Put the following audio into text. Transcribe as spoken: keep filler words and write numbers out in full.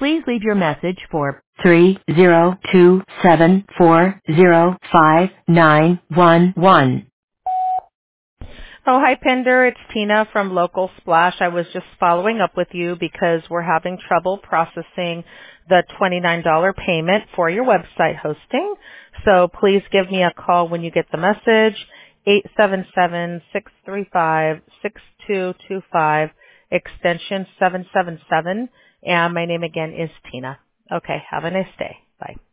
Please leave your message for three zero two seven four zero five nine one one. Oh, hi, Pender. It's Tina from Local Splash. I was just following up with you because we're having trouble processing the twenty-nine dollars payment for your website hosting. So please give me a call when you get the message, eight seven seven, six three five, six two two five, extension seven seven seven. And my name again is Tina. Okay, have a nice day. Bye.